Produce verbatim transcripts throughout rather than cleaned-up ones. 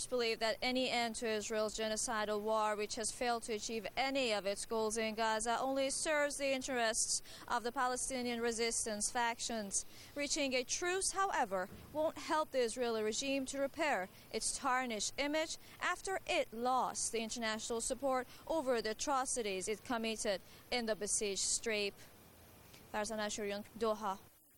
believe that any end to Israel's genocidal war, which has failed to achieve any of its goals in Gaza, only serves the interests of the Palestinian resistance factions. Reaching a truce, however, won't help the Israeli regime to repair its tarnished image after it lost the international support over the atrocities it committed in the besieged Strip. Farzana Shurian, Doha.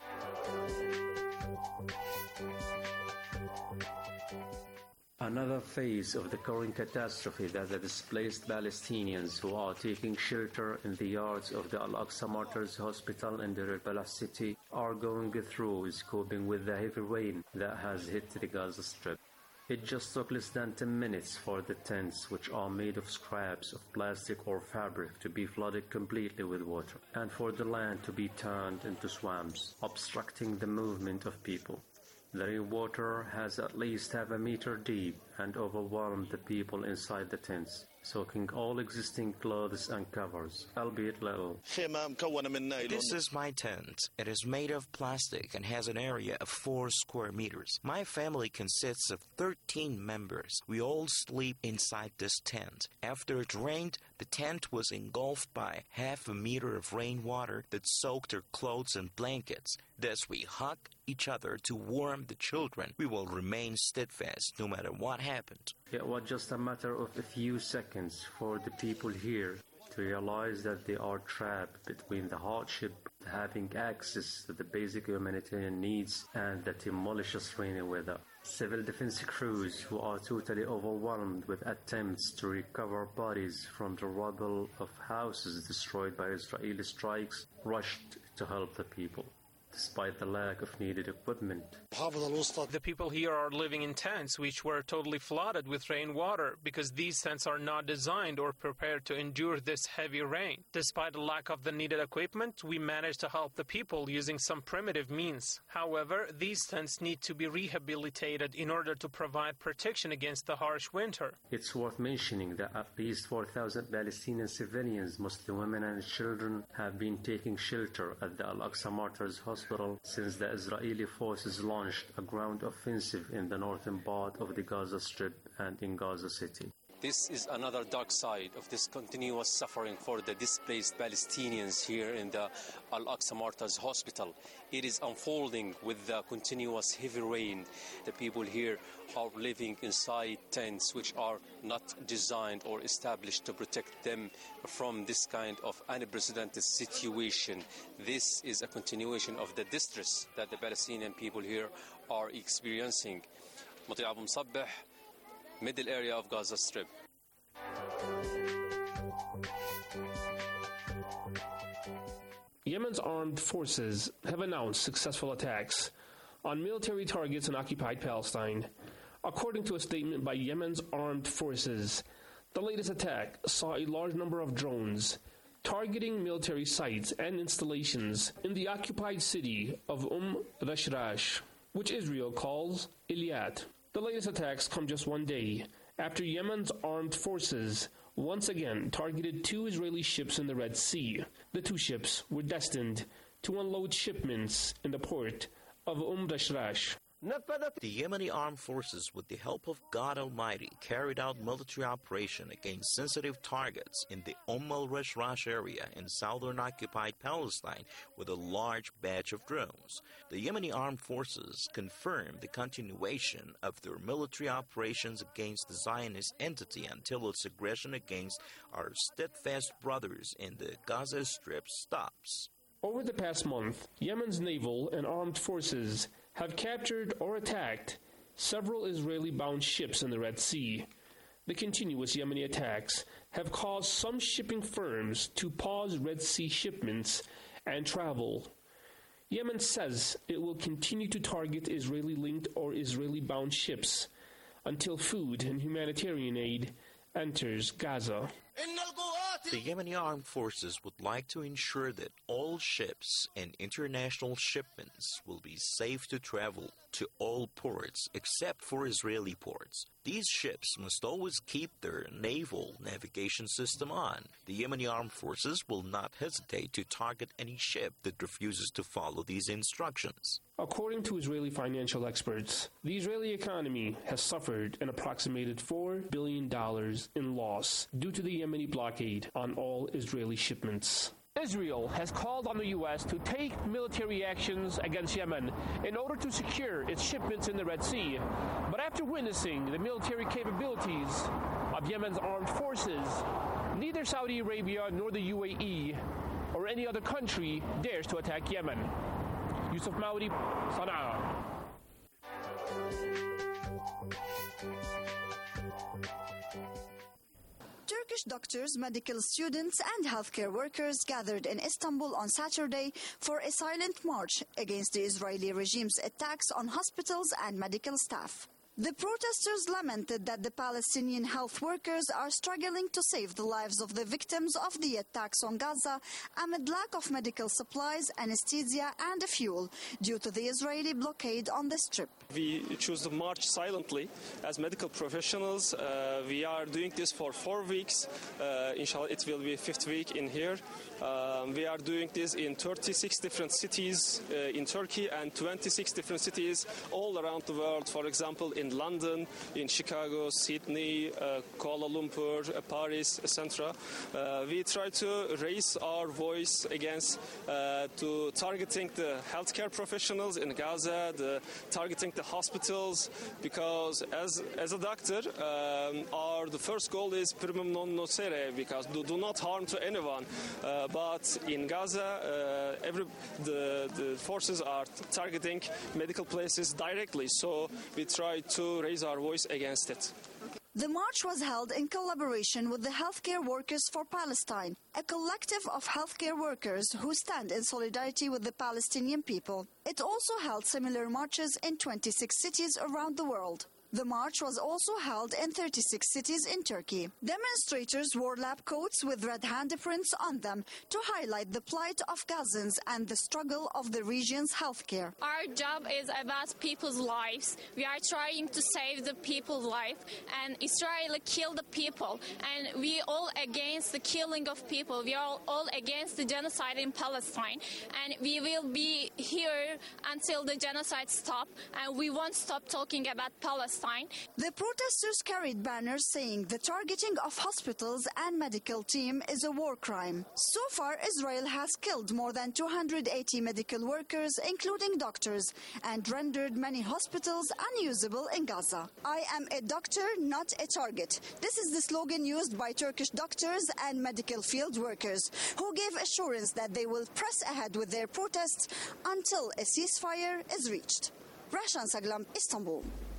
Another phase of the current catastrophe that the displaced Palestinians who are taking shelter in the yards of the Al-Aqsa Martyrs Hospital in Deir al-Balah city are going through is coping with the heavy rain that has hit the Gaza Strip. It just took less than ten minutes for the tents, which are made of scraps of plastic or fabric, to be flooded completely with water, and for the land to be turned into swamps, obstructing the movement of people. The rainwater has at least half a meter deep and overwhelmed the people inside the tents, soaking all existing clothes and covers, albeit little. This is my tent. It is made of plastic and has an area of four square meters. My family consists of thirteen members. We all sleep inside this tent. After it rained, the tent was engulfed by half a meter of rainwater that soaked our clothes and blankets. Thus we hug each other to warm the children. We will remain steadfast no matter what happened. It was just a matter of a few seconds for the people here to realize that they are trapped between the hardship of having access to the basic humanitarian needs and the tumultuous rainy weather. Civil defense crews who are totally overwhelmed with attempts to recover bodies from the rubble of houses destroyed by Israeli strikes rushed to help the people, despite the lack of needed equipment. The people here are living in tents which were totally flooded with rainwater because these tents are not designed or prepared to endure this heavy rain. Despite the lack of the needed equipment, we managed to help the people using some primitive means. However, these tents need to be rehabilitated in order to provide protection against the harsh winter. It's worth mentioning that at least four thousand Palestinian civilians, mostly women and children, have been taking shelter at the Al-Aqsa Martyrs Hospital since the Israeli forces launched a ground offensive in the northern part of the Gaza Strip and in Gaza City. This is another dark side of this continuous suffering for the displaced Palestinians here in the Al-Aqsa Martyrs Hospital. It is unfolding with the continuous heavy rain. The people here are living inside tents which are not designed or established to protect them from this kind of unprecedented situation. This is a continuation of the distress that the Palestinian people here are experiencing. Muti Abu Msabbeh, middle area of Gaza Strip. Yemen's armed forces have announced successful attacks on military targets in occupied Palestine. According to a statement by Yemen's armed forces, the latest attack saw a large number of drones targeting military sites and installations in the occupied city of Umm Rashrash, which Israel calls Eilat. The latest attacks come just one day after Yemen's armed forces once again targeted two Israeli ships in the Red Sea. The two ships were destined to unload shipments in the port of Umm Rashrash. The Yemeni armed forces, with the help of God Almighty, carried out military operation against sensitive targets in the Umm al-Rashrash area in southern occupied Palestine with a large batch of drones. The Yemeni armed forces confirmed the continuation of their military operations against the Zionist entity until its aggression against our steadfast brothers in the Gaza Strip stops. Over the past month, Yemen's naval and armed forces have captured or attacked several Israeli-bound ships in the Red Sea. The continuous Yemeni attacks have caused some shipping firms to pause Red Sea shipments and travel. Yemen says it will continue to target Israeli-linked or Israeli-bound ships until food and humanitarian aid enters Gaza. The Yemeni armed forces would like to ensure that all ships and international shipments will be safe to travel to all ports except for Israeli ports. These ships must always keep their naval navigation system on. The Yemeni armed forces will not hesitate to target any ship that refuses to follow these instructions. According to Israeli financial experts, the Israeli economy has suffered an approximated four billion dollars in loss due to the Yemeni blockade on all Israeli shipments. Israel has called on the U S to take military actions against Yemen in order to secure its shipments in the Red Sea. But after witnessing the military capabilities of Yemen's armed forces, neither Saudi Arabia nor the U A E or any other country dares to attack Yemen. Yusuf Maudi, Sana'a. Turkish doctors, medical students and healthcare workers gathered in Istanbul on Saturday for a silent march against the Israeli regime's attacks on hospitals and medical staff. The protesters lamented that the Palestinian health workers are struggling to save the lives of the victims of the attacks on Gaza amid lack of medical supplies, anesthesia and fuel due to the Israeli blockade on the strip. We choose to march silently as medical professionals. Uh, we are doing this for four weeks. Uh, inshallah, it will be fifth week in here. Um, we are doing this in thirty-six different cities uh, in Turkey and twenty-six different cities all around the world. For example, in London, in Chicago, Sydney, uh, Kuala Lumpur, uh, Paris, et cetera. Uh, we try to raise our voice against uh, to targeting the healthcare professionals in Gaza, the targeting the hospitals, because as as a doctor, um, our the first goal is primum non nocere, because do, do not harm to anyone. Uh, but in Gaza, uh, every the the forces are targeting medical places directly, so we try to raise our voice against it. The march was held in collaboration with the Healthcare Workers for Palestine, a collective of healthcare workers who stand in solidarity with the Palestinian people. It also held similar marches in twenty-six cities around the world. The march was also held in thirty-six cities in Turkey. Demonstrators wore lab coats with red handprints on them to highlight the plight of Gazans and the struggle of the region's healthcare. Our job is about people's lives. We are trying to save the people's life, and Israel killed the people, and we all against the killing of people. We are all against the genocide in Palestine, and we will be here until the genocide stops, and we won't stop talking about Palestine. The protesters carried banners saying the targeting of hospitals and medical team is a war crime. So far, Israel has killed more than two hundred eighty medical workers, including doctors, and rendered many hospitals unusable in Gaza. I am a doctor, not a target. This is the slogan used by Turkish doctors and medical field workers, who gave assurance that they will press ahead with their protests until a ceasefire is reached. Rahshan Saglam, Istanbul.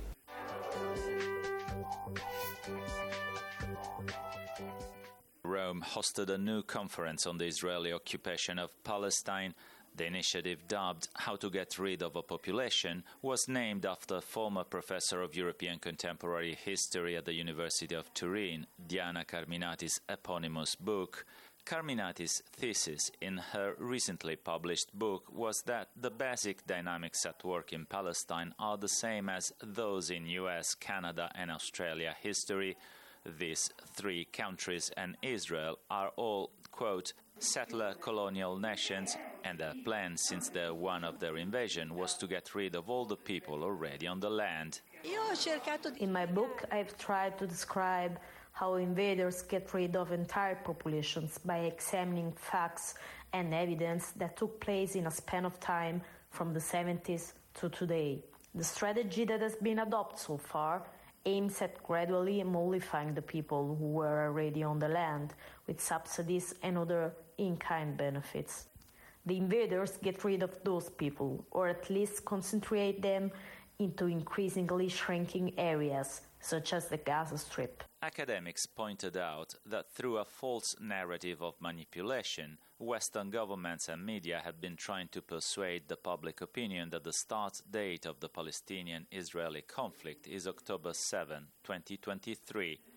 Rome hosted a new conference on the Israeli occupation of Palestine. The initiative, dubbed How to Get Rid of a Population, was named after former professor of European contemporary history at the University of Turin, Diana Carminati's eponymous book. Carminati's thesis in her recently published book was that the basic dynamics at work in Palestine are the same as those in U S, Canada and Australia history. These three countries and Israel are all, quote, settler colonial nations, and their plan since the one of their invasion was to get rid of all the people already on the land. In my book, I've tried to describe how invaders get rid of entire populations by examining facts and evidence that took place in a span of time from the seventies to today. The strategy that has been adopted so far aims at gradually mollifying the people who were already on the land with subsidies and other in-kind benefits. The invaders get rid of those people, or at least concentrate them into increasingly shrinking areas, such as the Gaza Strip. Academics pointed out that through a false narrative of manipulation, Western governments and media have been trying to persuade the public opinion that the start date of the Palestinian-Israeli conflict is October seventh, twenty twenty-three.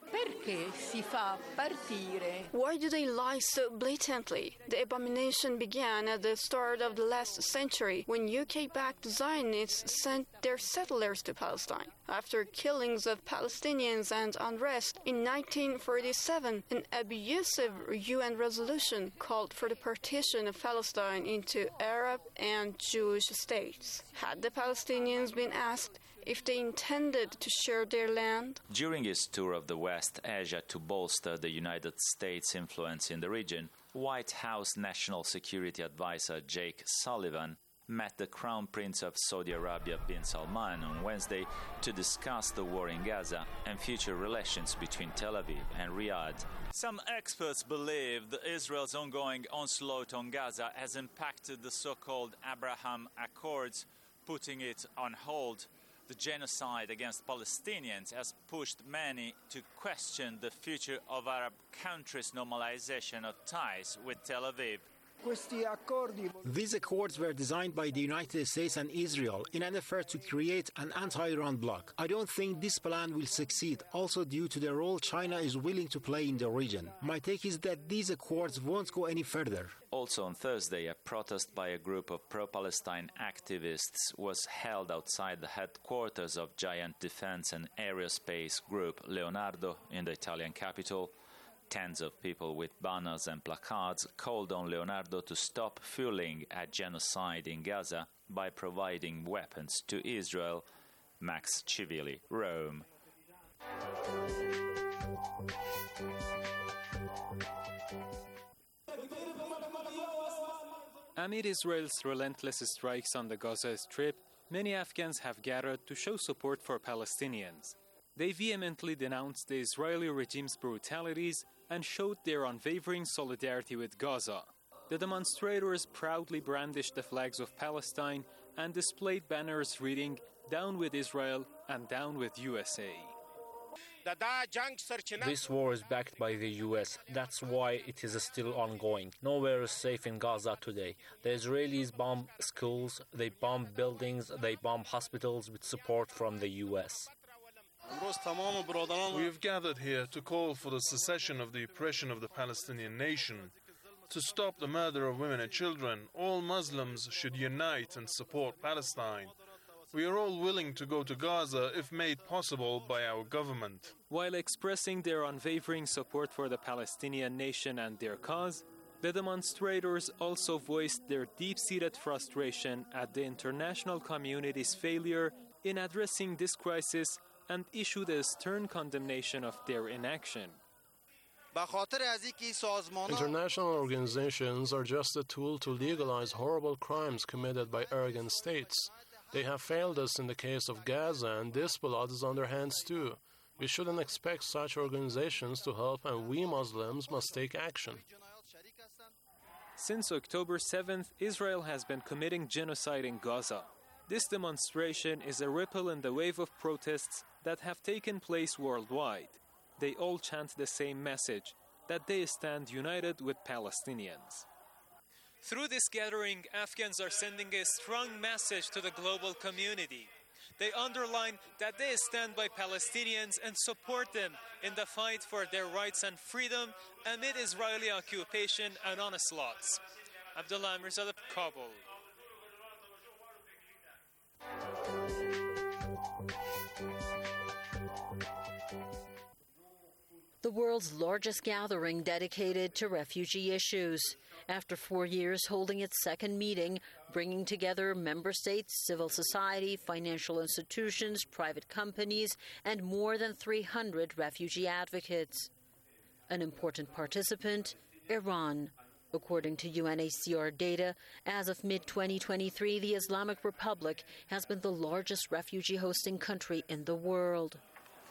Perché si fa partire? Why do they lie so blatantly? The abomination began at the start of the last century when U K-backed Zionists sent their settlers to Palestine. After killings of Palestinians and unrest in nineteen forty-seven, an abusive U N resolution called for the partition of Palestine into Arab and Jewish states. Had the Palestinians been asked if they intended to share their land? During his tour of the West Asia to bolster the United States' influence in the region, White House National Security Advisor Jake Sullivan met the Crown Prince of Saudi Arabia bin Salman on Wednesday to discuss the war in Gaza and future relations between Tel Aviv and Riyadh. Some experts believe that Israel's ongoing onslaught on Gaza has impacted the so-called Abraham Accords, putting it on hold. The genocide against Palestinians has pushed many to question the future of Arab countries' normalization of ties with Tel Aviv. These accords were designed by the United States and Israel in an effort to create an anti-Iran bloc. I don't think this plan will succeed, also due to the role China is willing to play in the region. My take is that these accords won't go any further. Also on Thursday, a protest by a group of pro-Palestine activists was held outside the headquarters of giant defense and aerospace group Leonardo in the Italian capital. Tens of people with banners and placards called on Leonardo to stop fueling a genocide in Gaza by providing weapons to Israel. Max Civilli, Rome. Amid Israel's relentless strikes on the Gaza Strip, many Afghans have gathered to show support for Palestinians. They vehemently denounced the Israeli regime's brutalities and showed their unwavering solidarity with Gaza. The demonstrators proudly brandished the flags of Palestine and displayed banners reading, "Down with Israel" and "Down with U S A." This war is backed by the U S. That's why it is still ongoing. Nowhere is safe in Gaza today. The Israelis bomb schools, they bomb buildings, they bomb hospitals with support from the U S. We have gathered here to call for the cessation of the oppression of the Palestinian nation, to stop the murder of women and children. All Muslims should unite and support Palestine. We are all willing to go to Gaza if made possible by our government. While expressing their unwavering support for the Palestinian nation and their cause, the demonstrators also voiced their deep-seated frustration at the international community's failure in addressing this crisis and issued a stern condemnation of their inaction. International organizations are just a tool to legalize horrible crimes committed by arrogant states. They have failed us in the case of Gaza, and this blood is on their hands too. We shouldn't expect such organizations to help, and we Muslims must take action. Since October seventh, Israel has been committing genocide in Gaza. This demonstration is a ripple in the wave of protests that have taken place worldwide. They all chant the same message, that they stand united with Palestinians. Through this gathering, Afghans are sending a strong message to the global community. They underline that they stand by Palestinians and support them in the fight for their rights and freedom amid Israeli occupation and onslaughts. Abdullah Mirzadeh, Kabul. The world's largest gathering dedicated to refugee issues. After four years holding its second meeting, bringing together member states, civil society, financial institutions, private companies, and more than three hundred refugee advocates. An important participant, Iran. According to U N H C R data, as of mid twenty twenty-three, the Islamic Republic has been the largest refugee-hosting country in the world.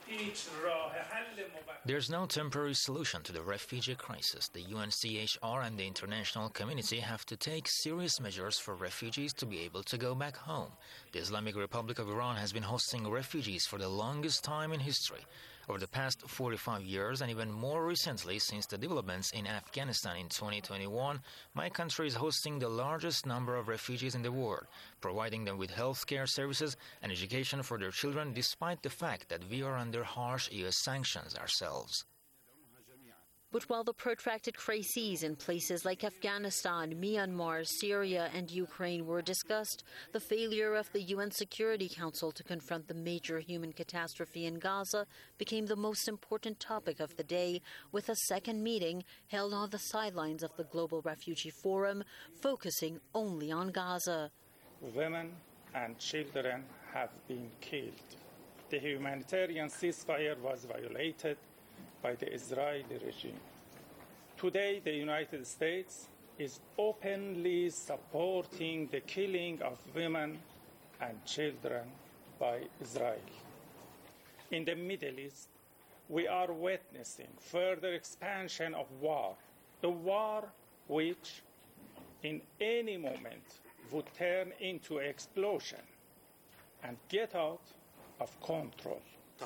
There's no temporary solution to the refugee crisis. The U N C H R and the international community have to take serious measures for refugees to be able to go back home. The Islamic Republic of Iran has been hosting refugees for the longest time in history. Over the past forty-five years, and even more recently since the developments in Afghanistan in twenty twenty-one, my country is hosting the largest number of refugees in the world, providing them with health care services and education for their children, despite the fact that we are under harsh U S sanctions ourselves. But while the protracted crises in places like Afghanistan, Myanmar, Syria and Ukraine were discussed, the failure of the U N Security Council to confront the major human catastrophe in Gaza became the most important topic of the day, with a second meeting held on the sidelines of the Global Refugee Forum, focusing only on Gaza. Women and children have been killed. The humanitarian ceasefire was violated by the Israeli regime. Today, the United States is openly supporting the killing of women and children by Israel. In the Middle East, we are witnessing further expansion of war, a war which, in any moment, would turn into explosion and get out of control.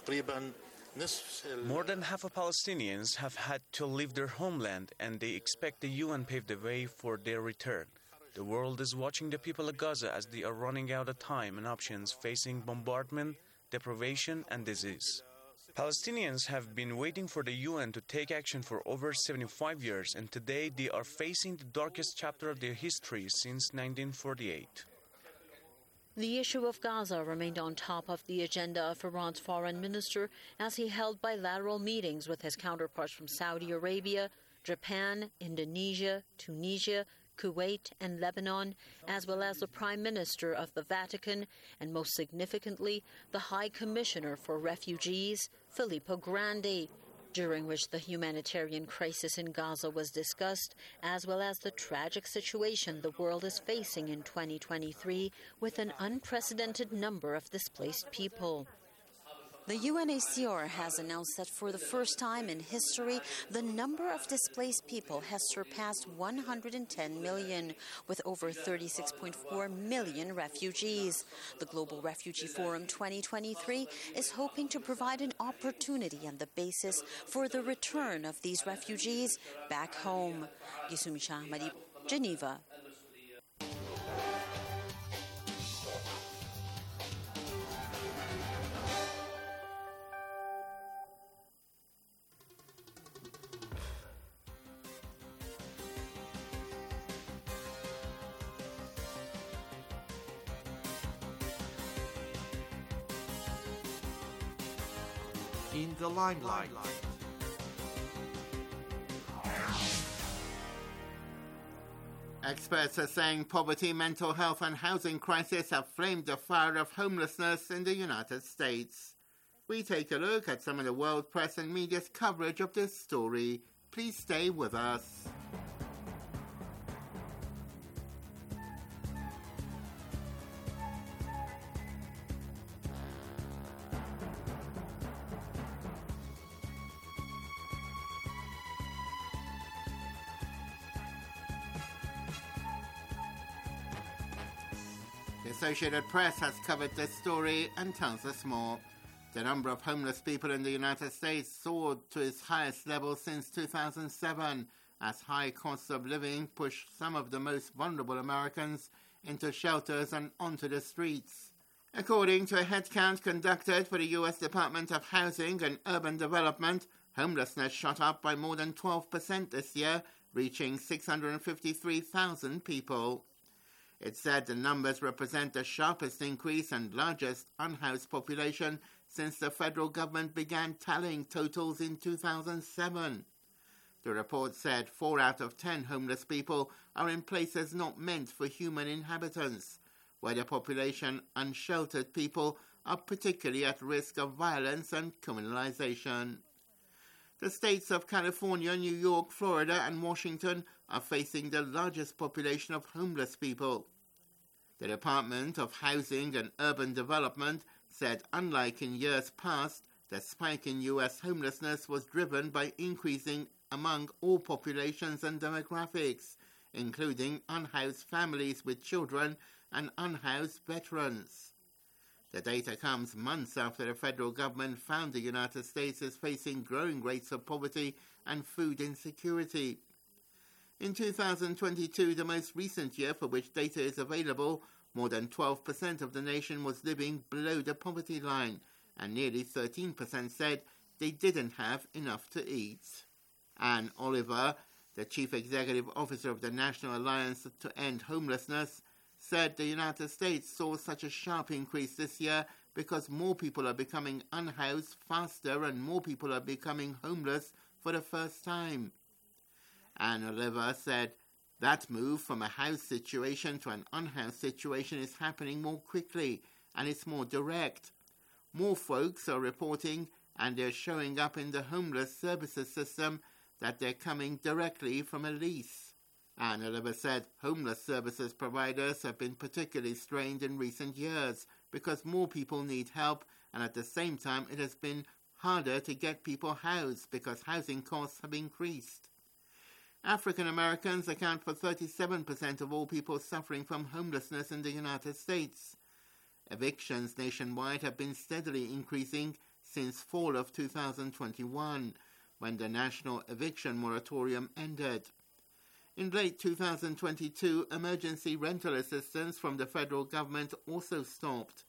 More than half of Palestinians have had to leave their homeland, and they expect the U N pave the way for their return. The world is watching the people of Gaza as they are running out of time and options, facing bombardment, deprivation, and disease. Palestinians have been waiting for the U N to take action for over seventy-five years, and today they are facing the darkest chapter of their history since nineteen forty-eight. The issue of Gaza remained on top of the agenda of Iran's foreign minister as he held bilateral meetings with his counterparts from Saudi Arabia, Japan, Indonesia, Tunisia, Kuwait and Lebanon, as well as the Prime Minister of the Vatican and, most significantly, the High Commissioner for Refugees, Filippo Grandi, during which the humanitarian crisis in Gaza was discussed, as well as the tragic situation the world is facing in twenty twenty-three with an unprecedented number of displaced people. The U N H C R has announced that for the first time in history, the number of displaced people has surpassed one hundred ten million, with over thirty-six point four million refugees. The Global Refugee Forum twenty twenty-three is hoping to provide an opportunity and the basis for the return of these refugees back home. Gisumi Shahmadi, Geneva. In the limelight. Experts are saying poverty, mental health and housing crisis have flamed the fire of homelessness in the United States. We take a look at some of the world press and media's coverage of this story. Please stay with us. The Associated Press has covered this story and tells us more. The number of homeless people in the United States soared to its highest level since two thousand seven, as high costs of living pushed some of the most vulnerable Americans into shelters and onto the streets. According to a headcount conducted for the U S Department of Housing and Urban Development, homelessness shot up by more than twelve percent this year, reaching six hundred fifty-three thousand people. It said the numbers represent the sharpest increase and largest unhoused population since the federal government began tallying totals in two thousand seven. The report said four out of ten homeless people are in places not meant for human inhabitants, where the population unsheltered people are particularly at risk of violence and criminalization. The states of California, New York, Florida and Washington are facing the largest population of homeless people. The Department of Housing and Urban Development said unlike in years past, the spike in U S homelessness was driven by increasing among all populations and demographics, including unhoused families with children and unhoused veterans. The data comes months after the federal government found the United States is facing growing rates of poverty and food insecurity. In two thousand twenty-two, the most recent year for which data is available, more than twelve percent of the nation was living below the poverty line, and nearly thirteen percent said they didn't have enough to eat. Anne Oliver, the Chief Executive Officer of the National Alliance to End Homelessness, said the United States saw such a sharp increase this year because more people are becoming unhoused faster and more people are becoming homeless for the first time. Anne Oliver said that move from a housed situation to an unhoused situation is happening more quickly and it's more direct. More folks are reporting and they're showing up in the homeless services system that they're coming directly from a lease. Anne Oliver said homeless services providers have been particularly strained in recent years because more people need help, and at the same time it has been harder to get people housed because housing costs have increased. African Americans account for thirty-seven percent of all people suffering from homelessness in the United States. Evictions nationwide have been steadily increasing since fall of two thousand twenty-one, when the national eviction moratorium ended. In late two thousand twenty-two, emergency rental assistance from the federal government also stopped.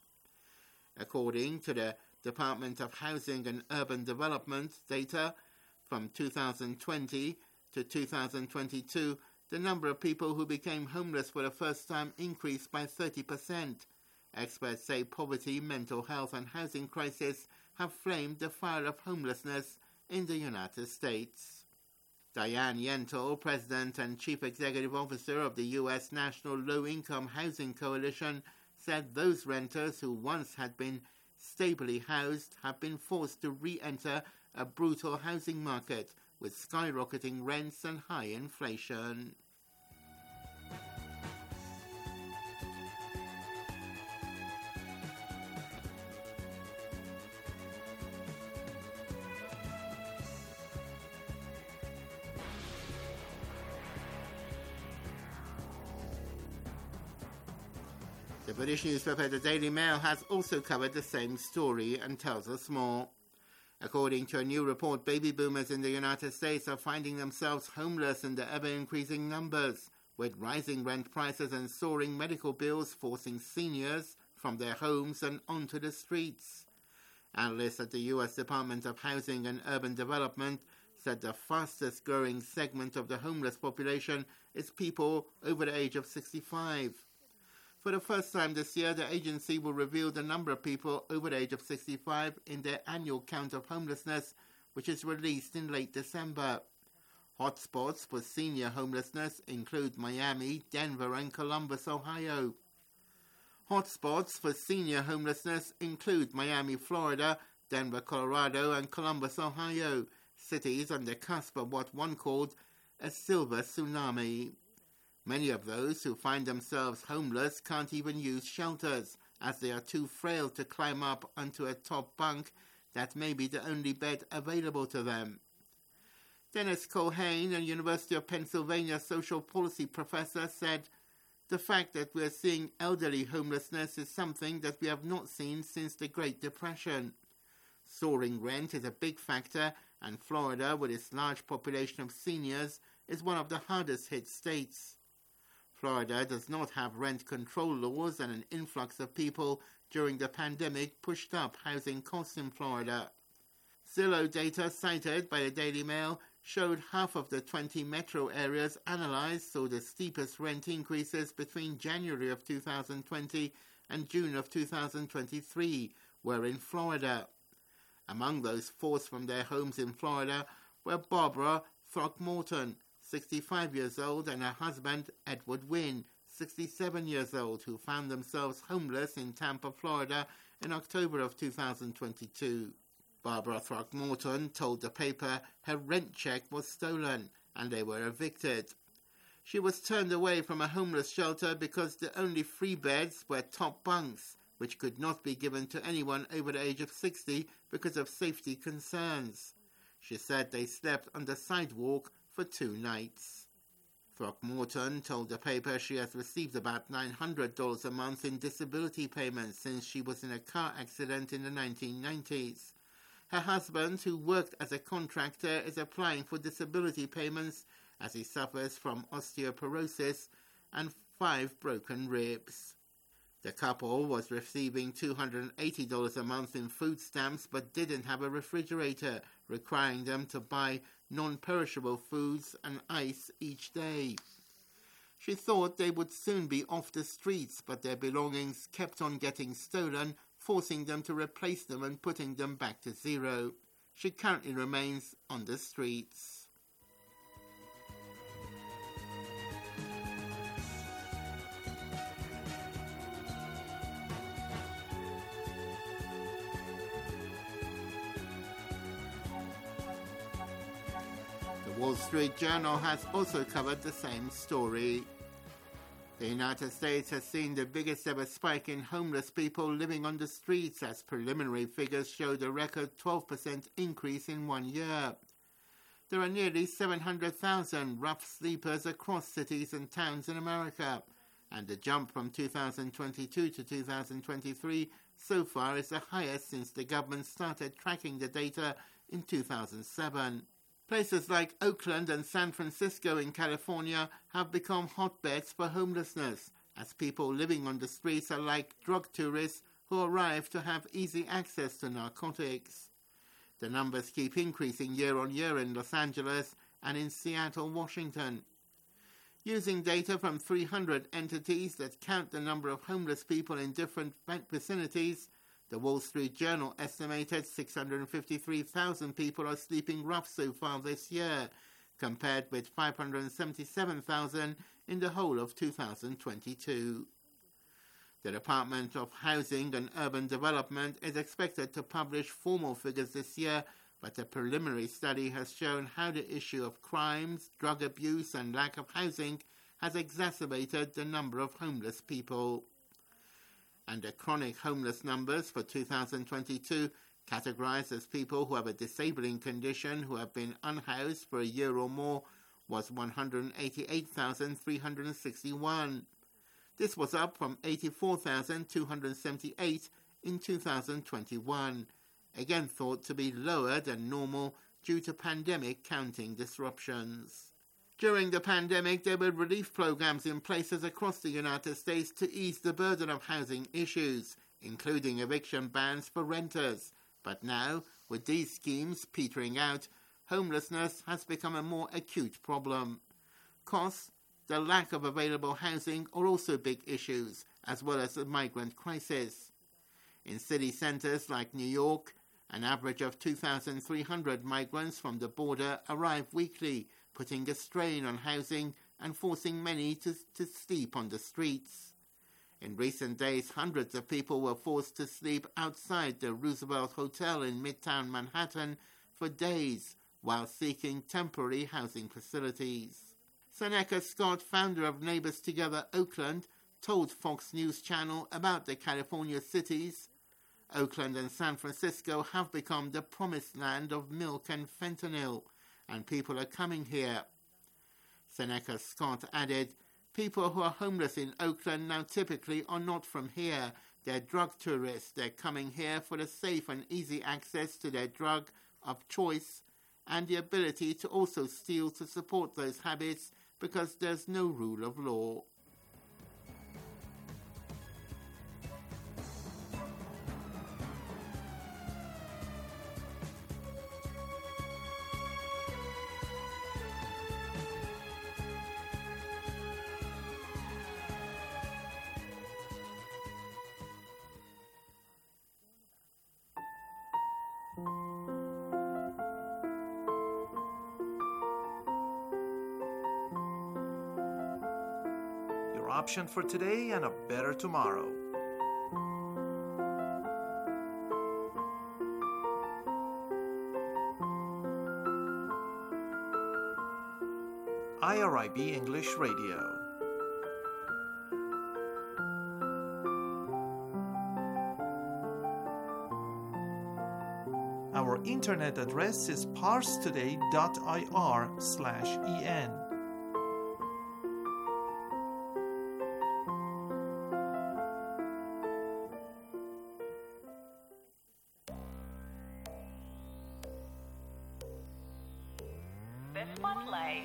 According to the Department of Housing and Urban Development data, from two thousand twenty to two thousand twenty-two, the number of people who became homeless for the first time increased by thirty percent. Experts say poverty, mental health and housing crisis have flamed the fire of homelessness in the United States. Diane Yentl, President and Chief Executive Officer of the U S National Low-Income Housing Coalition, said those renters who once had been stably housed have been forced to re-enter a brutal housing market with skyrocketing rents and high inflation. The British newspaper The Daily Mail has also covered the same story and tells us more. According to a new report, baby boomers in the United States are finding themselves homeless in the ever-increasing numbers, with rising rent prices and soaring medical bills forcing seniors from their homes and onto the streets. Analysts at the U S Department of Housing and Urban Development said the fastest growing segment of the homeless population is people over the age of sixty-five. For the first time this year, the agency will reveal the number of people over the age of sixty-five in their annual count of homelessness, which is released in late December. Hotspots for senior homelessness include Miami, Denver, and Columbus, Ohio. Hotspots for senior homelessness include Miami, Florida, Denver, Colorado, and Columbus, Ohio, cities on the cusp of what one called a silver tsunami. Many of those who find themselves homeless can't even use shelters, as they are too frail to climb up onto a top bunk that may be the only bed available to them. Dennis Culhane, a University of Pennsylvania social policy professor, said, "The fact that we are seeing elderly homelessness is something that we have not seen since the Great Depression. Soaring rent is a big factor, and Florida, with its large population of seniors, is one of the hardest hit states. Florida does not have rent control laws, and an influx of people during the pandemic pushed up housing costs in Florida." Zillow data cited by the Daily Mail showed half of the twenty metro areas analyzed saw the steepest rent increases between January of two thousand twenty and June of two thousand twenty-three were in Florida. Among those forced from their homes in Florida were Barbara Throckmorton, sixty-five years old, and her husband, Edward Wynn, sixty-seven years old, who found themselves homeless in Tampa, Florida in October of two thousand twenty-two. Barbara Throckmorton told the paper her rent check was stolen and they were evicted. She was turned away from a homeless shelter because the only free beds were top bunks, which could not be given to anyone over the age of sixty because of safety concerns. She said they slept on the sidewalk for two nights. Throckmorton told the paper she has received about nine hundred dollars a month in disability payments since she was in a car accident in the nineteen nineties. Her husband, who worked as a contractor, is applying for disability payments as he suffers from osteoporosis and five broken ribs. The couple was receiving two hundred eighty dollars a month in food stamps but didn't have a refrigerator, requiring them to buy non-perishable foods and ice each day. She thought they would soon be off the streets, but their belongings kept on getting stolen, forcing them to replace them and putting them back to zero. She currently remains on the streets. The Wall Street Journal has also covered the same story. The United States has seen the biggest ever spike in homeless people living on the streets as preliminary figures showed a record twelve percent increase in one year. There are nearly seven hundred thousand rough sleepers across cities and towns in America, and the jump from two thousand twenty-two to two thousand twenty-three so far is the highest since the government started tracking the data in two thousand seven. Places like Oakland and San Francisco in California have become hotbeds for homelessness, as people living on the streets are like drug tourists who arrive to have easy access to narcotics. The numbers keep increasing year on year in Los Angeles and in Seattle, Washington. Using data from three hundred entities that count the number of homeless people in different vicinities, the Wall Street Journal estimated six hundred fifty-three thousand people are sleeping rough so far this year, compared with five hundred seventy-seven thousand in the whole of two thousand twenty-two. The Department of Housing and Urban Development is expected to publish formal figures this year, but a preliminary study has shown how the issue of crimes, drug abuse, and lack of housing has exacerbated the number of homeless people. And the chronic homeless numbers for two thousand twenty-two, categorized as people who have a disabling condition who have been unhoused for a year or more, was one hundred eighty-eight thousand three hundred sixty-one. This was up from eighty-four thousand two hundred seventy-eight in two thousand twenty-one, again thought to be lower than normal due to pandemic counting disruptions. During the pandemic, there were relief programs in places across the United States to ease the burden of housing issues, including eviction bans for renters. But now, with these schemes petering out, homelessness has become a more acute problem. Costs, the lack of available housing are also big issues, as well as the migrant crisis. In city centers like New York, an average of two thousand three hundred migrants from the border arrive weekly, putting a strain on housing and forcing many to, to sleep on the streets. In recent days, hundreds of people were forced to sleep outside the Roosevelt Hotel in Midtown Manhattan for days while seeking temporary housing facilities. Seneca Scott, founder of Neighbors Together Oakland, told Fox News Channel about the California cities. Oakland and San Francisco have become the promised land of milk and fentanyl, and people are coming here. Seneca Scott added, people who are homeless in Oakland now typically are not from here. They're drug tourists. They're coming here for the safe and easy access to their drug of choice and the ability to also steal to support those habits because there's no rule of law. Option for today and a better tomorrow. I R I B English Radio. Our internet address is parstoday dot I R slash en. Spotlight.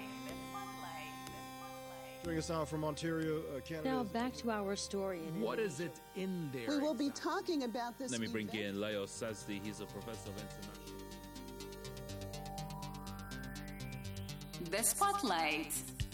Joining us now from Ontario, uh, Canada. Now back to our story. In what is it in there? We will be talking about this. Let me bring in Leo Sazdi. He's a professor of international. The Spotlight.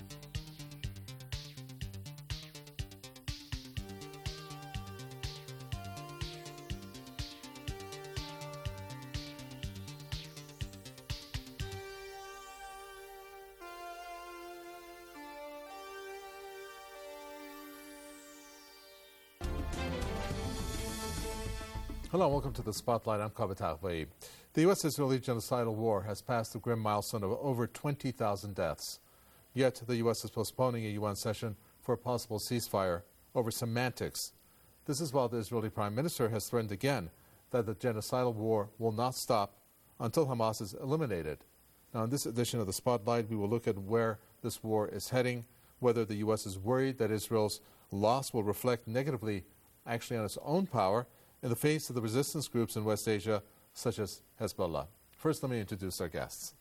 Hello, welcome to the Spotlight. I'm Kaveh Taghvei. The U S-Israeli genocidal war has passed the grim milestone of over twenty thousand deaths. Yet the U S is postponing a U N session for a possible ceasefire over semantics. This is while the Israeli Prime Minister has threatened again that the genocidal war will not stop until Hamas is eliminated. Now, in this edition of the Spotlight, we will look at where this war is heading, whether the U S is worried that Israel's loss will reflect negatively actually on its own power in the face of the resistance groups in West Asia, such as Hezbollah. First, let me introduce our guests.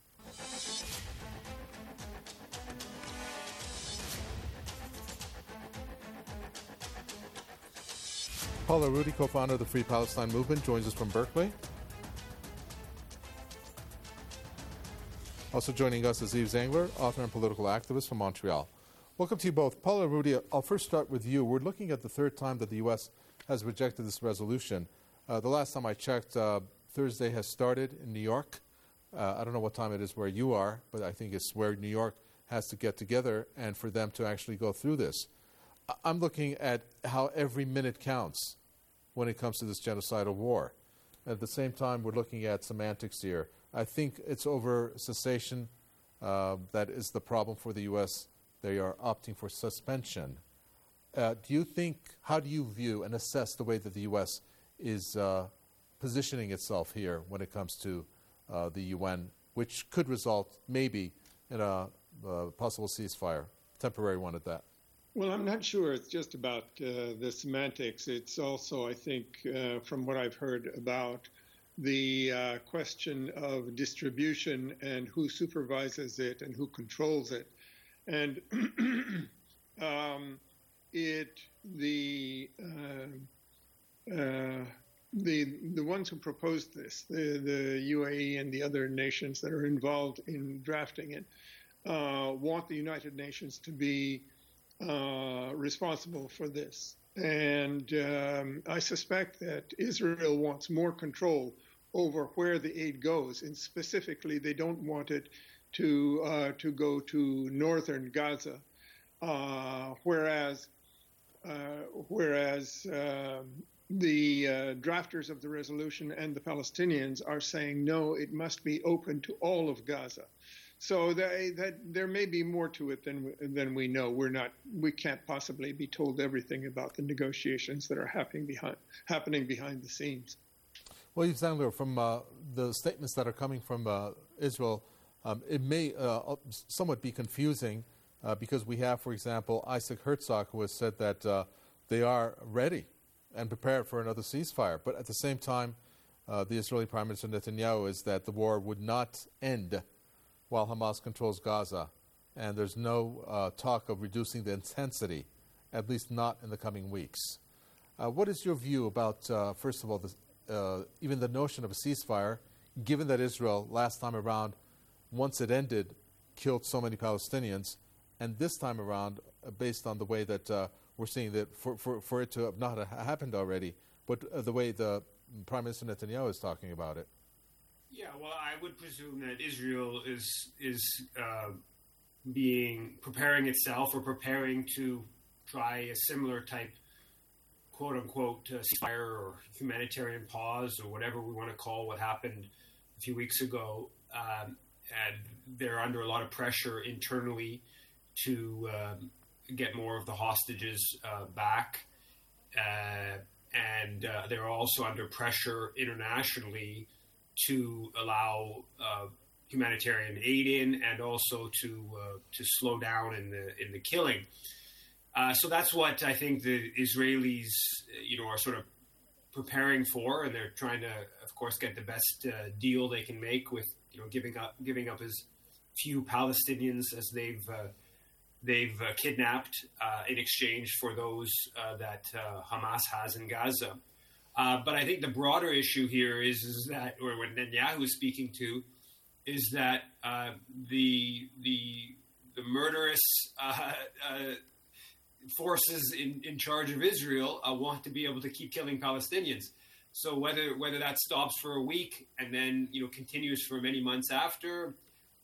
Paula Arudi, co-founder of the Free Palestine Movement, joins us from Berkeley. Also joining us is Yves Zangler, author and political activist from Montreal. Welcome to you both. Paula Arudi, I'll first start with you. We're looking at the third time that the U S has rejected this resolution. Uh, the last time I checked, uh, Thursday has started in New York. Uh, I don't know what time it is where you are, but I think it's where New York has to get together and for them to actually go through this. I- I'm looking at how every minute counts when it comes to this genocidal war. At the same time, we're looking at semantics here. I think it's over cessation uh, that is the problem for the U S. They are opting for suspension. Uh, do you think, how do you view and assess the way that the U S is uh, positioning itself here when it comes to uh, the U N, which could result maybe in a, a possible ceasefire, temporary one at that? Well, I'm not sure it's just about uh, the semantics. It's also, I think, uh, from what I've heard about the uh, question of distribution and who supervises it and who controls it. And um, it the uh, uh, the the ones who proposed this, the, the U A E and the other nations that are involved in drafting it, uh, want the United Nations to be uh, responsible for this. And um, I suspect that Israel wants more control over where the aid goes, and specifically, they don't want it to uh, to go to northern Gaza, uh, whereas uh, whereas uh, the uh, drafters of the resolution and the Palestinians are saying no, it must be open to all of Gaza. So that, that there may be more to it than than we know. We're not, we can't possibly be told everything about the negotiations that are happening behind happening behind the scenes. Well, Yves Zangler, from uh, the statements that are coming from uh, Israel, um, it may uh, somewhat be confusing uh, because we have, for example, Isaac Herzog, who has said that uh, they are ready and prepared for another ceasefire. But at the same time, uh, the Israeli Prime Minister Netanyahu is that the war would not end while Hamas controls Gaza. And there's no uh, talk of reducing the intensity, at least not in the coming weeks. Uh, what is your view about, uh, first of all, the Uh, even the notion of a ceasefire, given that Israel, last time around, once it ended, killed so many Palestinians, and this time around, uh, based on the way that uh, we're seeing that for, for, for it to have not ha- happened already, but uh, the way the Prime Minister Netanyahu is talking about it? Yeah, well, I would presume that Israel is is uh, being preparing itself or preparing to try a similar type quote-unquote uh, ceasefire or humanitarian pause or whatever we want to call what happened a few weeks ago. Um, and they're under a lot of pressure internally to um, get more of the hostages uh, back. Uh, and uh, they're also under pressure internationally to allow uh, humanitarian aid in and also to uh, to slow down in the in the killing. Uh, so that's what I think the Israelis, you know, are sort of preparing for, and they're trying to, of course, get the best uh, deal they can make with, you know, giving up giving up as few Palestinians as they've uh, they've uh, kidnapped uh, in exchange for those uh, that uh, Hamas has in Gaza. Uh, but I think the broader issue here is, is that, or what Netanyahu is speaking to, is that uh, the the the murderous uh, uh, forces in, in charge of Israel uh, want to be able to keep killing Palestinians. So whether whether that stops for a week and then you know continues for many months after,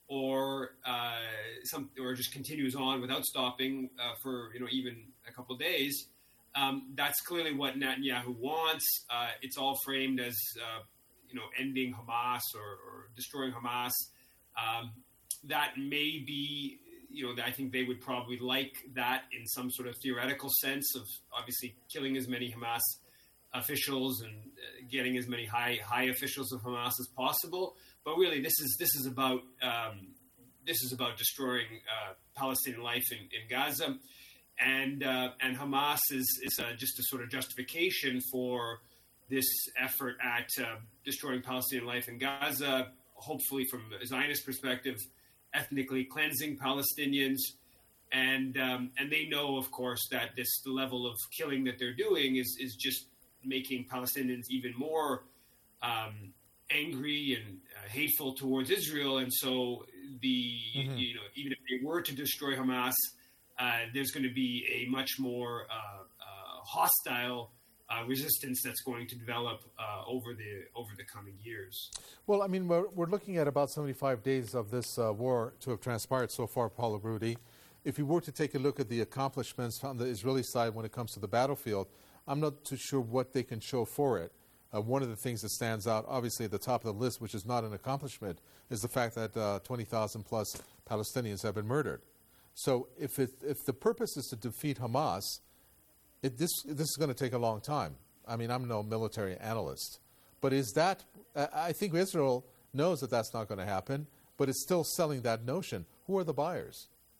or uh, some or just continues on without stopping uh, for you know even a couple of days, um, that's clearly what Netanyahu wants. Uh, it's all framed as uh, you know ending Hamas or, or destroying Hamas. Um, that may be. You know, I think they would probably like that in some sort of theoretical sense of obviously killing as many Hamas officials and uh, getting as many high high officials of Hamas as possible. But really, this is this is about um, this is about destroying uh, Palestinian life in, in Gaza, and uh, and Hamas is is uh, just a sort of justification for this effort at uh, destroying Palestinian life in Gaza. Hopefully, from a Zionist perspective, ethnically cleansing Palestinians, and um, and they know, of course, that this level of killing that they're doing is is just making Palestinians even more um, angry and uh, hateful towards Israel. And so, the mm-hmm. you know, even if they were to destroy Hamas, uh, there's going to be a much more uh, uh, hostile Uh, resistance that's going to develop uh, over the over the coming years. Well, I mean, we're, we're looking at about seventy-five days of this uh, war to have transpired so far, Paula Rudy. If you were to take a look at the accomplishments on the Israeli side when it comes to the battlefield, I'm not too sure what they can show for it. Uh, one of the things that stands out, obviously at the top of the list, which is not an accomplishment, is the fact that uh, twenty thousand plus Palestinians have been murdered. So if it, if the purpose is to defeat Hamas, It, this this is going to take a long time. I mean, I'm no military analyst, but is that? I think Israel knows that that's not going to happen, but it's still selling that notion. Who are the buyers?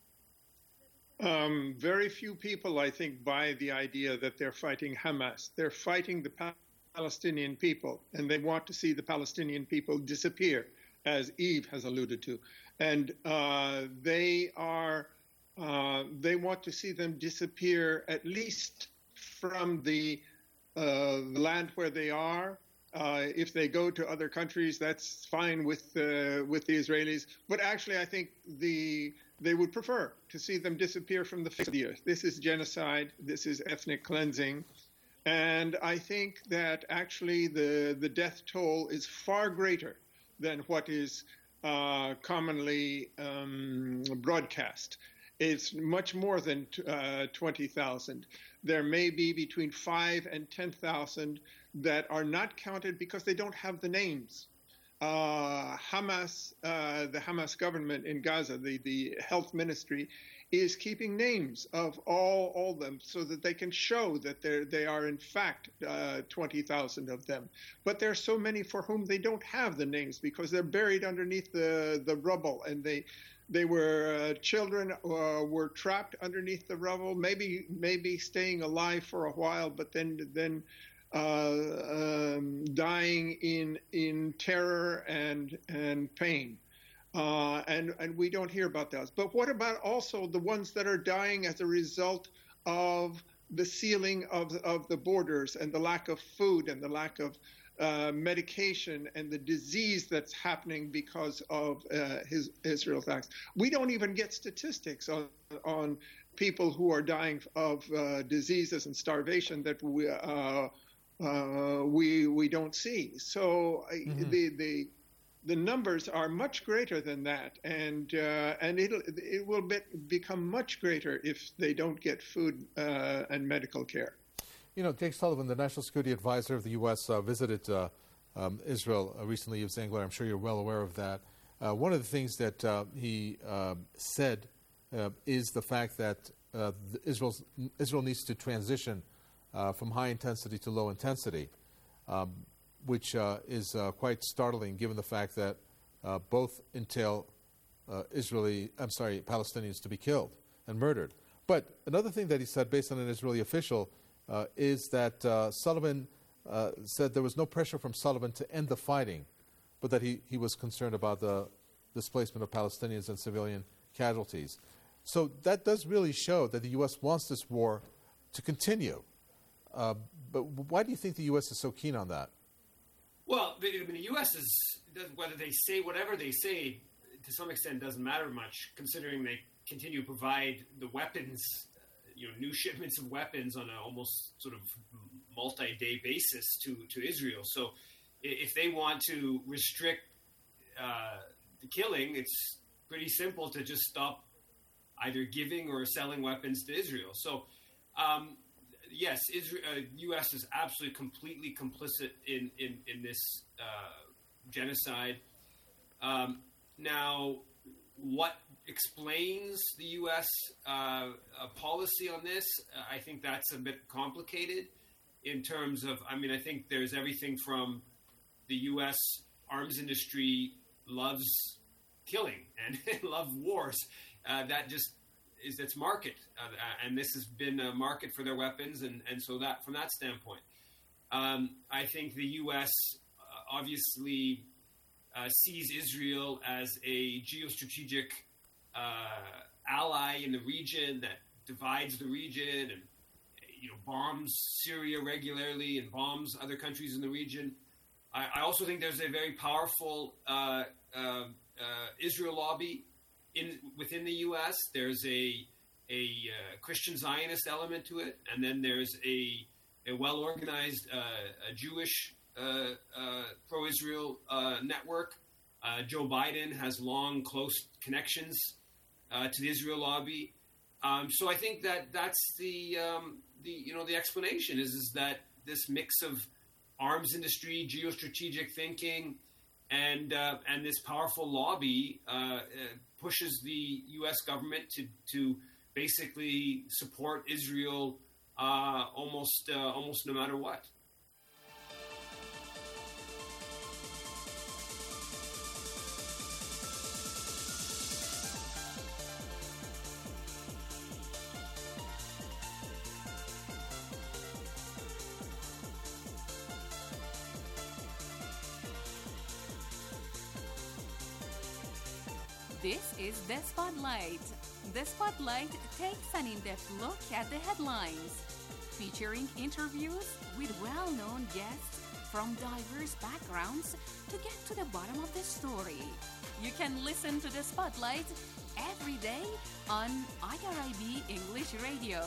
Um, very few people, I think, buy the idea that they're fighting Hamas. They're fighting the Palestinian people, and they want to see the Palestinian people disappear, as Eve has alluded to, and uh, they are. Uh, they want to see them disappear at least from the, uh, the land where they are. Uh, if they go to other countries, that's fine with uh, with the Israelis. But actually, I think the they would prefer to see them disappear from the face of the earth. This is genocide. This is ethnic cleansing. And I think that actually the, the death toll is far greater than what is uh, commonly um, broadcast. It's much more than uh, twenty thousand. There may be between five and ten thousand that are not counted because they don't have the names. Uh, Hamas, uh, the Hamas government in Gaza, the, the health ministry, is keeping names of all all of them so that they can show that they are in fact uh, twenty thousand of them. But there are so many for whom they don't have the names because they're buried underneath the, the rubble, and they They were uh, children uh, were trapped underneath the rubble, maybe maybe staying alive for a while, but then then uh, um, dying in in terror and and pain, uh, and and we don't hear about those. But what about also the ones that are dying as a result of the sealing of of the borders and the lack of food and the lack of Uh, medication and the disease that's happening because of uh, his Israel's acts. We don't even get statistics on on people who are dying of uh, diseases and starvation that we uh, uh, we we don't see. So mm-hmm. the the the numbers are much greater than that, and uh, and it'll it will be, become much greater if they don't get food uh, and medical care. You know, Jake Sullivan, the National Security Advisor of the U S, uh, visited uh, um, Israel uh, recently. Yves Zangler, I'm sure you're well aware of that. Uh, one of the things that uh, he uh, said uh, is the fact that uh, Israel's, Israel needs to transition uh, from high intensity to low intensity, um, which uh, is uh, quite startling given the fact that uh, both entail uh, Israeli, I'm sorry, Palestinians to be killed and murdered. But another thing that he said, based on an Israeli official, Uh, is that uh, Sullivan uh, said there was no pressure from Sullivan to end the fighting, but that he, he was concerned about the displacement of Palestinians and civilian casualties. So that does really show that the U S wants this war to continue. Uh, but why do you think the U S is so keen on that? Well, the, I mean, the U S is, whether they say whatever they say, to some extent doesn't matter much, considering they continue to provide the weapons, you know, new shipments of weapons on an almost sort of multi-day basis to, to Israel. So if they want to restrict uh, the killing, it's pretty simple to just stop either giving or selling weapons to Israel. So, um, yes, Israel, uh, U S is absolutely completely complicit in, in, in this uh, genocide. Um, now, what explains the U S uh, policy on this? Uh, I think that's a bit complicated in terms of, I mean, I think there's everything from the U S arms industry loves killing and love wars. Uh, that just is its market. Uh, and this has been a market for their weapons. And, and so that from that standpoint, um, I think the U S uh, obviously uh, sees Israel as a geostrategic uh, ally in the region that divides the region and, you know, bombs Syria regularly and bombs other countries in the region. I, I also think there's a very powerful uh, uh, uh, Israel lobby in within the U S. There's a a uh, Christian Zionist element to it, and then there's a a well organized uh, a Jewish uh, uh, pro-Israel uh, network. Uh, Joe Biden has long, close connections uh, to the Israel lobby. Um, so I think that that's the um, the you know the explanation is is that this mix of arms industry, geostrategic thinking, and uh, and this powerful lobby uh, uh, pushes the U S government to to basically support Israel uh, almost uh, almost no matter what. This is The Spotlight. The Spotlight takes an in-depth look at the headlines, featuring interviews with well-known guests from diverse backgrounds to get to the bottom of the story. You can listen to The Spotlight every day on I R I B English Radio.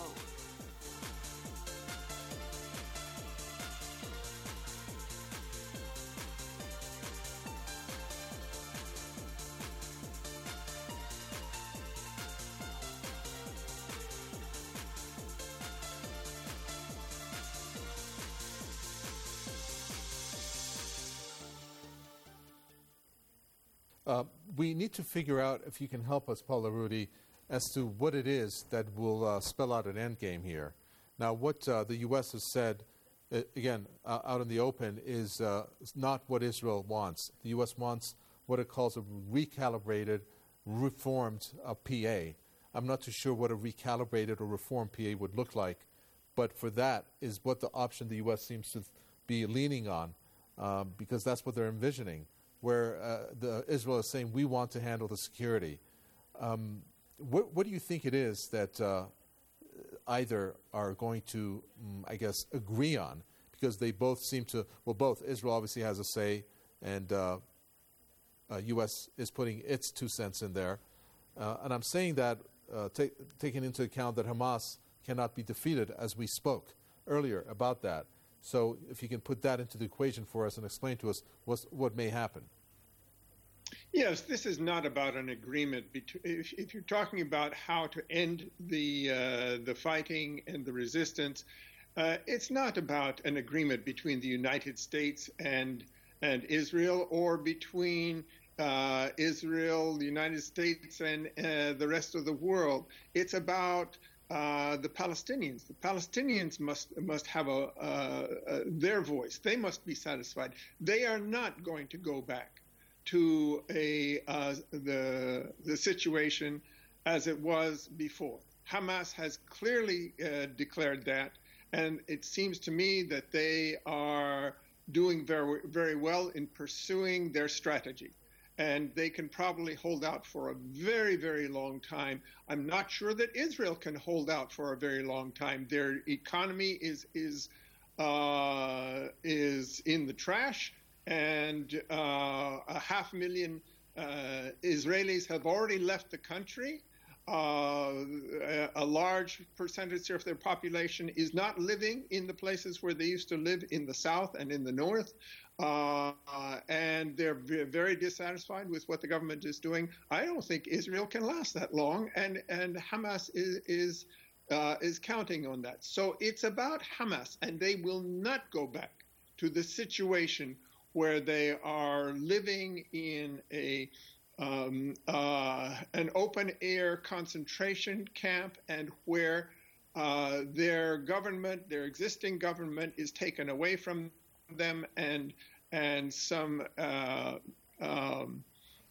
Uh, we need to figure out, if you can help us, Paula Rudy, as to what it is that will uh, spell out an endgame here. Now, what uh, the U S has said, uh, again, uh, out in the open, is uh, not what Israel wants. The U S wants what it calls a recalibrated, reformed uh, P A. I'm not too sure what a recalibrated or reformed P A would look like, but for that is what the option the U S seems to be leaning on, um, because that's what they're envisioning, where uh, the Israel is saying, we want to handle the security. Um, what, what do you think it is that uh, either are going to, um, I guess, agree on? Because they both seem to, well, both, Israel obviously has a say, and uh, uh, U S is putting its two cents in there. Uh, and I'm saying that uh, take, taking into account that Hamas cannot be defeated, as we spoke earlier about that. So if you can put that into the equation for us and explain to us what's, what may happen. Yes, this is not about an agreement. Between, if, if you're talking about how to end the uh, the fighting and the resistance, uh, it's not about an agreement between the United States and and Israel, or between uh, Israel, the United States, and uh, the rest of the world. It's about Uh, the Palestinians. The Palestinians must must have a, uh, uh, their voice. They must be satisfied. They are not going to go back to a uh, the the situation as it was before. Hamas has clearly uh, declared that, and it seems to me that they are doing very very well in pursuing their strategy. and they can probably hold out for a very, very long time. I'm not sure that Israel can hold out for a very long time. Their economy is is uh, is in the trash, and uh, a half million uh, Israelis have already left the country. Uh, a, a large percentage of their population is not living in the places where they used to live in the south and in the north. Uh, and they're very dissatisfied with what the government is doing. I don't think Israel can last that long, and, and Hamas is is, uh, is counting on that. So it's about Hamas, and they will not go back to the situation where they are living in a um, uh, an open-air concentration camp, and where uh, their government, their existing government, is taken away from them, and and some uh, um,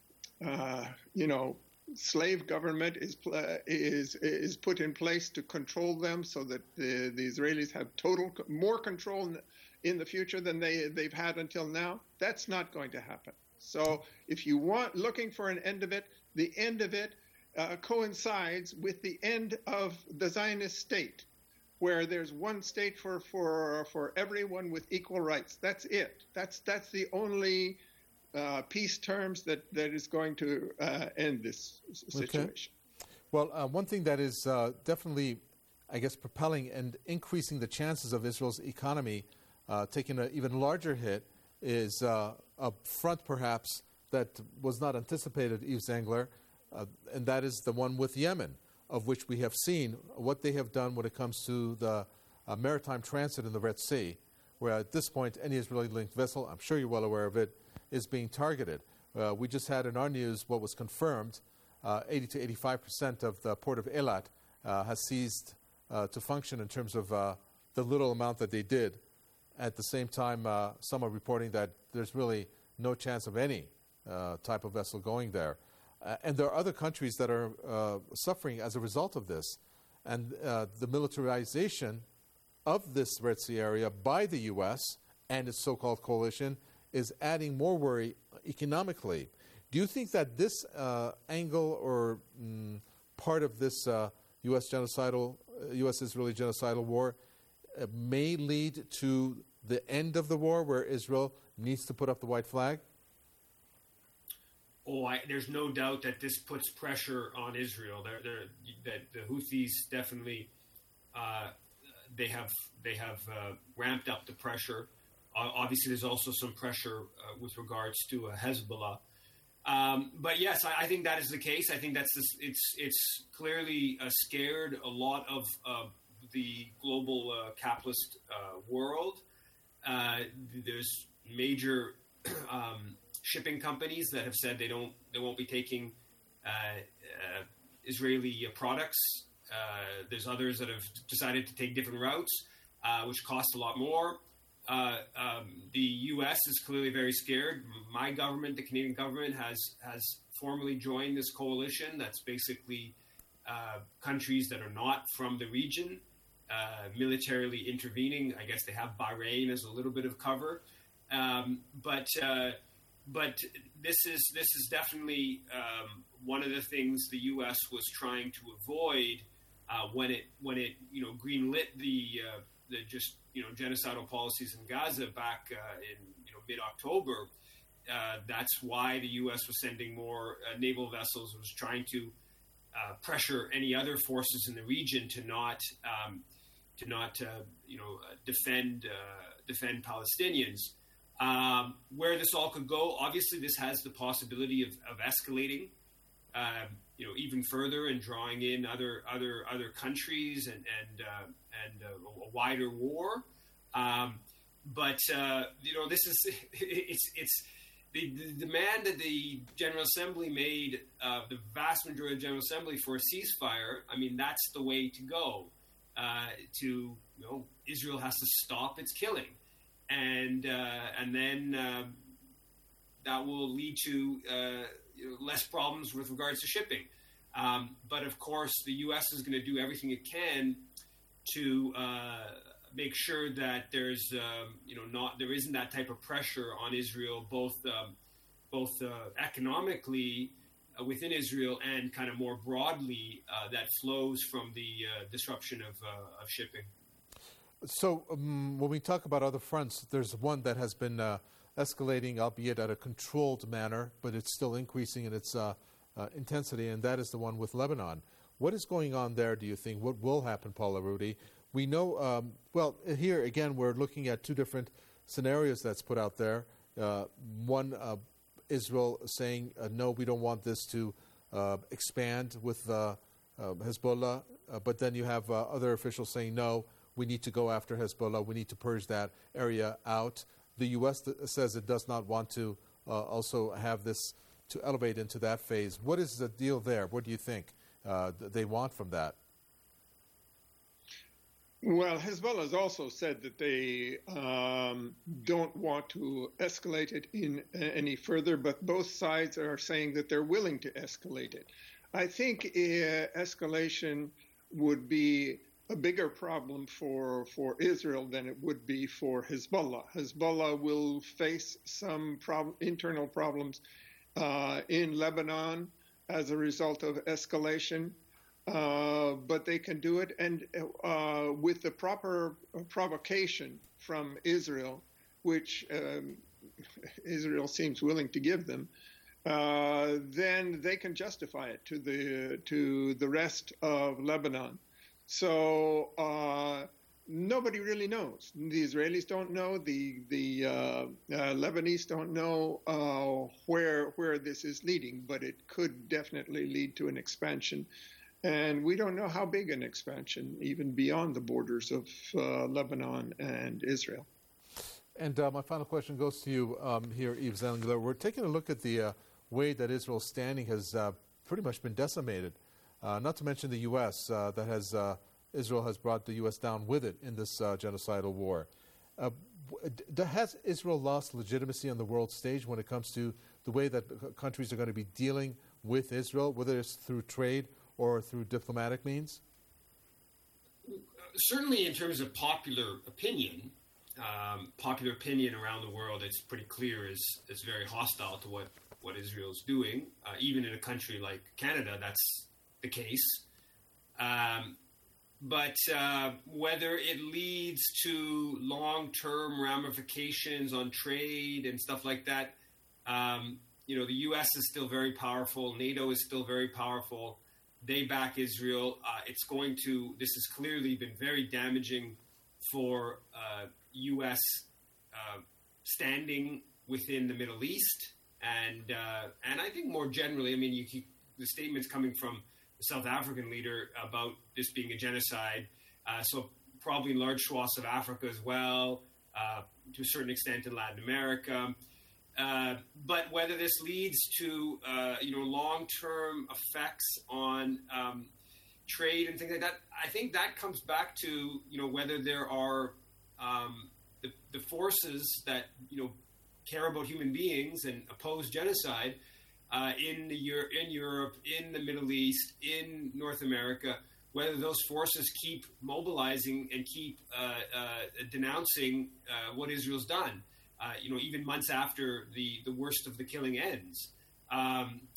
uh, you know slave government is uh, is is put in place to control them, so that the, the Israelis have total more control in, in the future than they they've had until now. That's not going to happen. So if you want looking for an end of it, the end of it uh, coincides with the end of the Zionist state, where there's one state for, for for everyone with equal rights. That's it. That's that's the only uh, peace terms that, that is going to uh, end this situation. Okay. Well, uh, one thing that is uh, definitely, I guess, propelling and increasing the chances of Israel's economy uh, taking an even larger hit is uh, a front, perhaps, that was not anticipated, Yves Zangler, uh, and that is the one with Yemen, of which we have seen what they have done when it comes to the uh, maritime transit in the Red Sea, where at this point any Israeli-linked vessel, I'm sure you're well aware of it, is being targeted. Uh, we just had in our news what was confirmed, uh, eighty to eighty-five percent of the port of Eilat uh, has ceased uh, to function in terms of uh, the little amount that they did. At the same time, uh, some are reporting that there's really no chance of any uh, type of vessel going there. Uh, and there are other countries that are uh, suffering as a result of this. And uh, the militarization of this Red Sea area by the U S and its so-called coalition is adding more worry economically. Do you think that this uh, angle or mm, part of this uh, U S genocidal, uh, U S-Israeli genocidal war uh, may lead to the end of the war, where Israel needs to put up the white flag? Oh, I, there's no doubt that this puts pressure on Israel. They're, they're, that the Houthis definitely uh, they have they have uh, ramped up the pressure. Uh, obviously, there's also some pressure uh, with regards to uh, Hezbollah. Um, but yes, I, I think that is the case. I think that's this, it's it's clearly uh, scared a lot of uh, the global uh, capitalist uh, world. Uh, there's major um, shipping companies that have said they don't, they won't be taking uh, uh, Israeli products. Uh, there's others that have decided to take different routes, uh, which cost a lot more. Uh, um, the U S is clearly very scared. My government, the Canadian government, has has formally joined this coalition. That's basically uh, countries that are not from the region uh, militarily intervening. I guess they have Bahrain as a little bit of cover, um, but uh, but this is this is definitely um, one of the things the U S was trying to avoid uh, when it when it you know greenlit the uh, the just you know genocidal policies in Gaza back uh, in you know mid-October. Uh, that's why the U S was sending more uh, naval vessels. It was trying to uh, pressure any other forces in the region to not um, to not uh, you know uh, defend uh, defend Palestinians. Um, where this all could go, obviously, this has the possibility of, of escalating, uh, you know, even further and drawing in other other other countries and and uh, and uh, a wider war. Um, but uh, you know, this is it's it's the, the demand that the General Assembly made, uh, the vast majority of the General Assembly, for a ceasefire. I mean, that's the way to go. Uh, to you know, Israel has to stop its killing. And uh, and then uh, that will lead to uh, you know, less problems with regards to shipping. Um, but of course, the U S is going to do everything it can to uh, make sure that there's um, you know not there isn't that type of pressure on Israel, both um, both uh, economically uh, within Israel and kind of more broadly uh, that flows from the uh, disruption of, uh, of shipping. So um, when we talk about other fronts, there's one that has been uh, escalating, albeit at a controlled manner, but it's still increasing in its uh, uh, intensity, and that is the one with Lebanon. What is going on there, do you think? What will happen, Paula Rudy? We know, um, well, here again, we're looking at two different scenarios that's put out there. Uh, one, uh, Israel saying, uh, no, we don't want this to uh, expand with uh, uh, Hezbollah, uh, but then you have uh, other officials saying, no, we need to go after Hezbollah, we need to purge that area out. The U S th- says it does not want to uh, also have this to elevate into that phase. What is the deal there? What do you think uh, th- they want from that? Well, Hezbollah has also said that they um, don't want to escalate it in uh, any further, but both sides are saying that they're willing to escalate it. I think uh, escalation would be a bigger problem for, for Israel than it would be for Hezbollah. Hezbollah will face some prob- internal problems uh, in Lebanon as a result of escalation. Uh, but they can do it, and uh, with the proper provocation from Israel, which um, Israel seems willing to give them, uh, then they can justify it to the to the rest of Lebanon. So uh, nobody really knows. The Israelis don't know. The the uh, uh, Lebanese don't know uh, where where this is leading, but it could definitely lead to an expansion. And we don't know how big an expansion, even beyond the borders of uh, Lebanon and Israel. And uh, my final question goes to you um, here, Yves Zangler. We're taking a look at the uh, way that Israel's standing has uh, pretty much been decimated, uh, not to mention the U S Uh, that has uh, Israel has brought the U S down with it in this uh, genocidal war. Uh, d- has Israel lost legitimacy on the world stage when it comes to the way that c- countries are going to be dealing with Israel, whether it's through trade or through diplomatic means? Certainly in terms of popular opinion, um, popular opinion around the world, it's pretty clear is is very hostile to what, what Israel's doing. Uh, even in a country like Canada, that's the case. Um, but uh, whether it leads to long-term ramifications on trade and stuff like that, um, you know, the U S is still very powerful. NATO is still very powerful. They back Israel. Uh, it's going to, this has clearly been very damaging for uh, U S uh, standing within the Middle East. And uh, and I think more generally, I mean, you keep the statements coming from the South African leader about this being a genocide. Uh, so probably in large swaths of Africa as well, uh, to a certain extent in Latin America. Uh, but whether this leads to, uh, you know, long-term effects on um, trade and things like that, I think that comes back to, you know, whether there are um, the, the forces that, you know, care about human beings and oppose genocide uh, in the Euro- in Europe, in the Middle East, in North America, whether those forces keep mobilizing and keep uh, uh, denouncing uh, what Israel's done. Uh, you know, even months after the, the worst of the killing ends. Um,